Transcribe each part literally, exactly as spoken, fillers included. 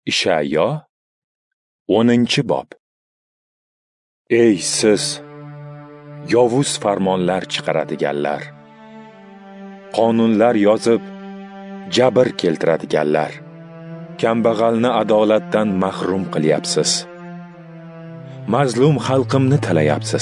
Ishaiyo o'ninchi bob. Ey siz, yovuz farmonlar chiqaradiganlar, qonunlar yozib, jabr keltiradiganlar, kambag'alni adolatdan mahrum qilyapsiz. Mazlum xalqimni talayapsiz.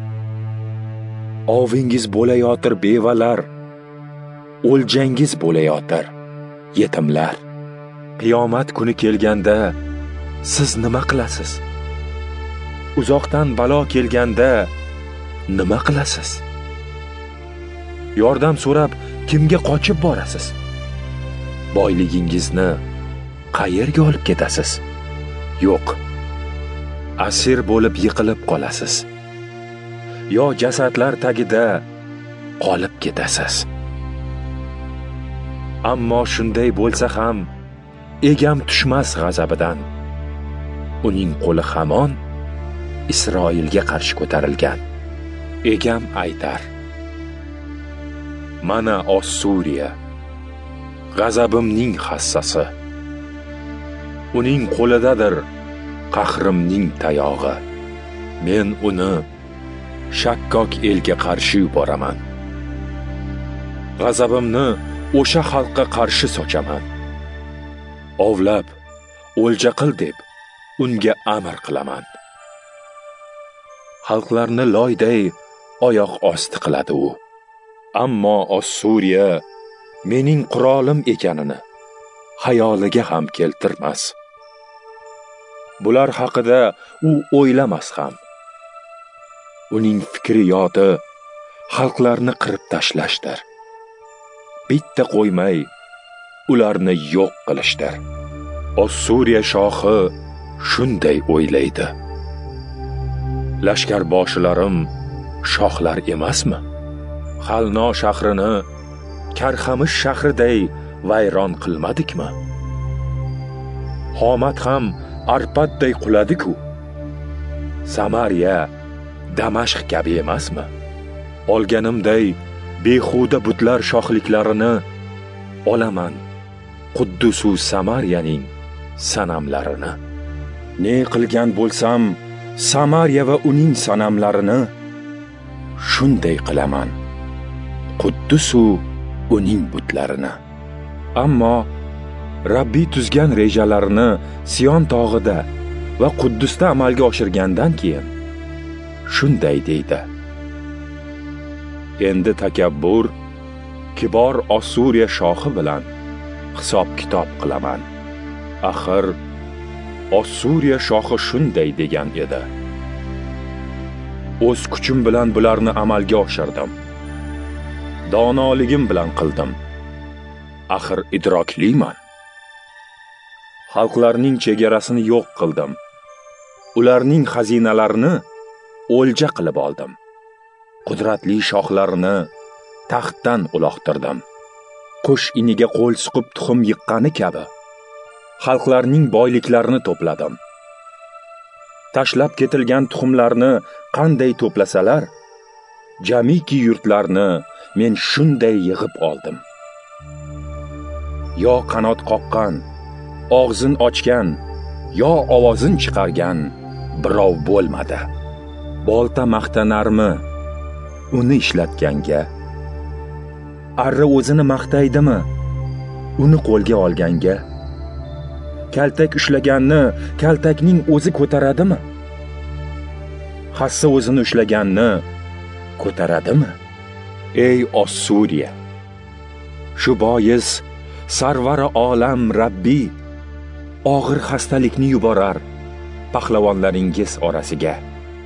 Ovingiz bo'layotir bevalar, o'ljangiz bo'layotir yetimlar. Qiyomat kuni kelganda siz nima qilasiz? Uzoqdan balo kelganda nima qilasiz? Yordam so'rab kimga qochib borasiz? Boyligingizni qayerga olib ketasiz? Yo'q, asir bo'lib yiqilib qolasiz. Yo jasadlar tagida qolib ketasiz. Ammo shunday bo'lsa ham egam tushmas g'azabidan. Uning qo'li hamon Isroilga qarshi ko'tarilgan. Egam aytar: Mana Ossuriya, g'azabimning hassasi. Uning qo'lidadir qahrimning tayog'i. Men uni shakkok elga qarshi yuboraman. G'azabimni o'sha xalqqa qarshi sochaman. Ovlab, o'lja qil deb unga amr qilaman. Xalqlarni loyday oyoq osti qiladi u. Ammo Ossuriya mening qurolim ekanini xayoliga ham keltirmas. Bular haqida u o'ylamas ham. Uning fikri yodi xalqlarni qirib tashlashdir. Bitta qo'ymay ularni yo'q qilishdir. Ossuriya shohi shunday o'ylaydi. Lashkar boshilarim shohlar emasmi? Xalno shahrini Karxamish shahriday vayron qilmadikmi? Xomat ham Arpadday quladi-ku. Samariya Damashq kabi emasmi? Olganimday behuda butlar shohliklarini olaman, Quddusu Samariyaning sanamlarini. Ne qilgan bo'lsam, Samariya va uning sanamlarini shunday qilaman, Quddusu uning butlarini. Ammo Rabbi tuzgan rejalarini Siyon tog'ida va Quddusda amalga oshirgandan keyin shunday deydi: Endi takabbur kibor Ossuriya shohi bilan hisob-kitob qilaman. Axir Ossuriya shohi shunday degan edi: O'z kuchim bilan bularni amalga oshirdim. Donoligim bilan qildim. Axir idrokliman. Xalqlarning chegarasini yo'q qildim. Ularning xazinalarini o'lja qilib oldim. Qudratli shohlarini taxtdan uloqtirdim. Qush iniga qo'l suqib tuxum yiqqani kabi xalqlarning boyliklarini to'pladim. Tashlab ketilgan tuxumlarni qanday to'plasalar, jamiki yurtlarni men shunday yig'ib oldim. Yo qanot qoqqan, og'zin ochgan, yo ovozin chiqargan birov bo'lmadi. Bolta maqtanarmi uni ishlatganga? Arra o'zini maqtaydimi uni qo'lga olganga? Kaltak ushlaganni kaltakning o'zi ko'taradimi? Hassa o'zini ushlaganni ko'taradimi? Ey Ossuriya, shu bois sarvari olam Rabbi og'ir xastalikni yuborar pahlavonlaringiz orasiga.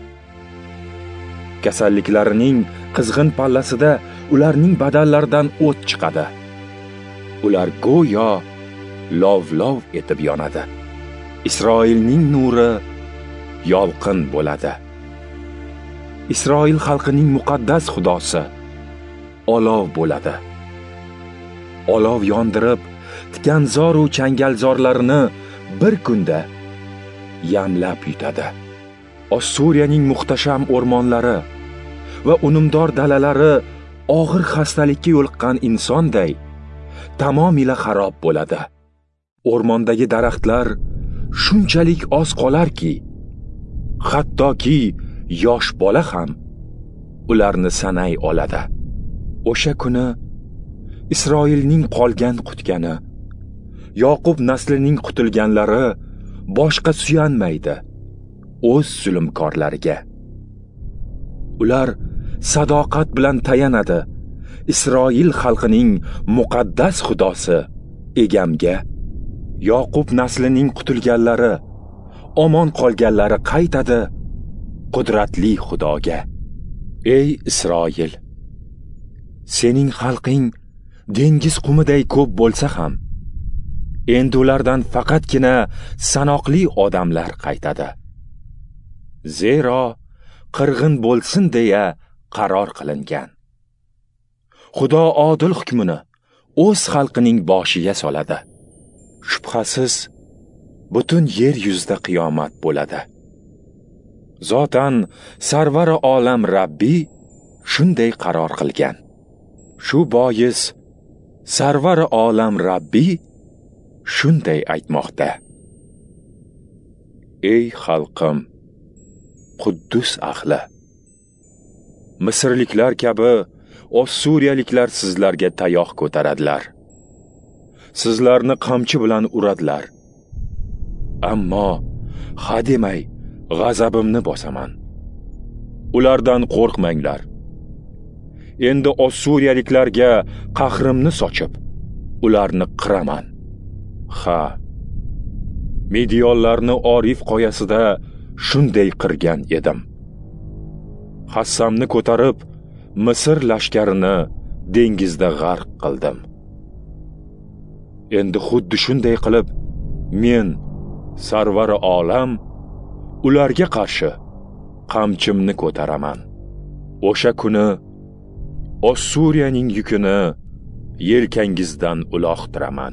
Kasalliklarining qizg'in pallasida ularning badallaridan o't chiqadi. Ular go'yo lov-lov etib yonadi. Isroilning nuri yolqin bo'ladi. Isroil xalqining muqaddas xudosi olov bo'ladi. Olov yondirib, tikanzor va changalzorlarini bir kunda yamlab yutadi. Ossuriyaning muhtasham o'rmonlari va unumdor dalalari og'ir xastalikka yo'liqqan insonday tamomila xarob bo'ladi. O'rmondagi daraxtlar shunchalik oz qolarki, hattoki yosh bola ham ularni sanay oladi. O'sha kuni Isroilning qolgan qutgani, Yoqub naslining qutilganlari boshqa suyanmaydi o'z zulmkorlariga. Ular sadoqat bilan tayanadi Isroil xalqining muqaddas xudosi egamga. Yoqub naslining qutilganlari, omon qolganlari qaytadi qudratli Xudoga. Ey Isroil, sening xalqing dengiz qumiday ko'p bo'lsa ham, endi ulardan faqatgina sanoqli odamlar qaytadi. Zero qirg'in bo'lsin deya qaror qilingan. Xudo odil hukmini o'z xalqining boshiga soladi. Shubhasiz, butun yer yuzida qiyomat bo'ladi. Zotan sarvari olam Rabbi shunday qaror qilgan. Shu bois sarvari olam Rabbi shunday aytmoqda: Ey xalqim, Quddus ahli, Misrliklar kabi Ossuriyaliklar sizlarga tayoq ko'taradilar. Sizlarni qamchi bilan uradilar. Ammo hademay g'azabimni bosaman. Ulardan qo'rqmanglar. Endi Ossuriyaliklarga qahrimni sochib, ularni qiraman. Ha, Midiyonlarni Orif qoyasida shunday qirgan edim. Hassamni ko'tarib, Misr lashkarini dengizda g'arq qildim. Endi xuddi shunday qilib, men, sarvari olam, ularga qarshi qamchimni ko'taraman. O'sha kuni Ossuriyaning yukini yelkangizdan uloqtiraman.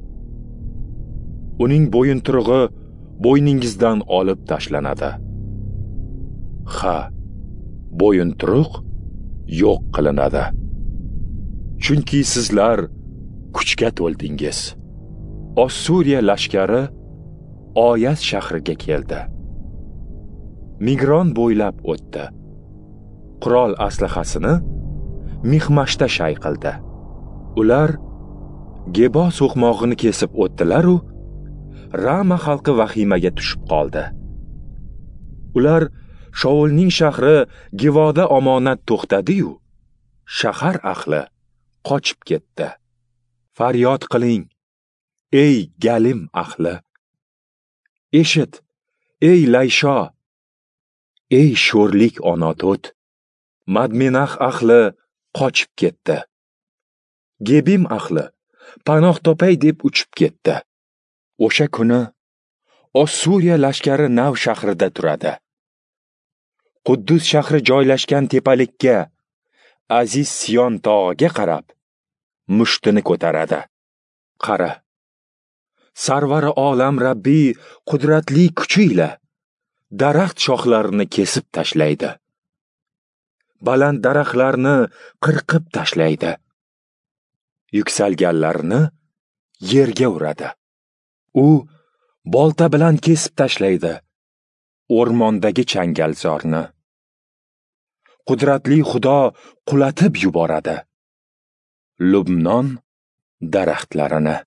Uning bo'yinturug'i bo'yningizdan olib tashlanadi. Ha, bo'yinturuq yo'q qilinadi. Chunki sizlar kuchga to'ldingiz. Ossuriya lashkari Oyaz shahriga keldi. Migron bo'ylab o'tdi. Qurol aslahasini Mixmashda shay qildi. Ular Gebo so'qmog'ini kesib o'tdilar-u, Rama xalqi vahimaga tushib qoldi. Ular Shaulning shahri Givoda omonat to'xtadi-yu, shahar ahli qochib ketdi. Faryod qiling, ey Galim ahli! Eshit, ey Laysho! Ey sho'rlik Onotot! Madmenax ahli qochib ketdi. Gebim ahli panoh topay deb uchib ketdi. O'sha kuni Ossuriya lashkari Nav shahrida turadi. Quddus shahri joylashgan tepalikka, aziz Siyon tog'iga qarab mushtini ko'taradi. Qara, sarvari olam Rabbi qudratli kuchi ila daraxt shoxlarini kesib tashlaydi. Baland daraxtlarni qirqib tashlaydi. Yuksalganlarni yerga uradi. U bolta bilan kesib tashlaydi o'rmondagi changalzorni. Qudratli Xudo qulatib yuboradi Lubnon daraxtlarini.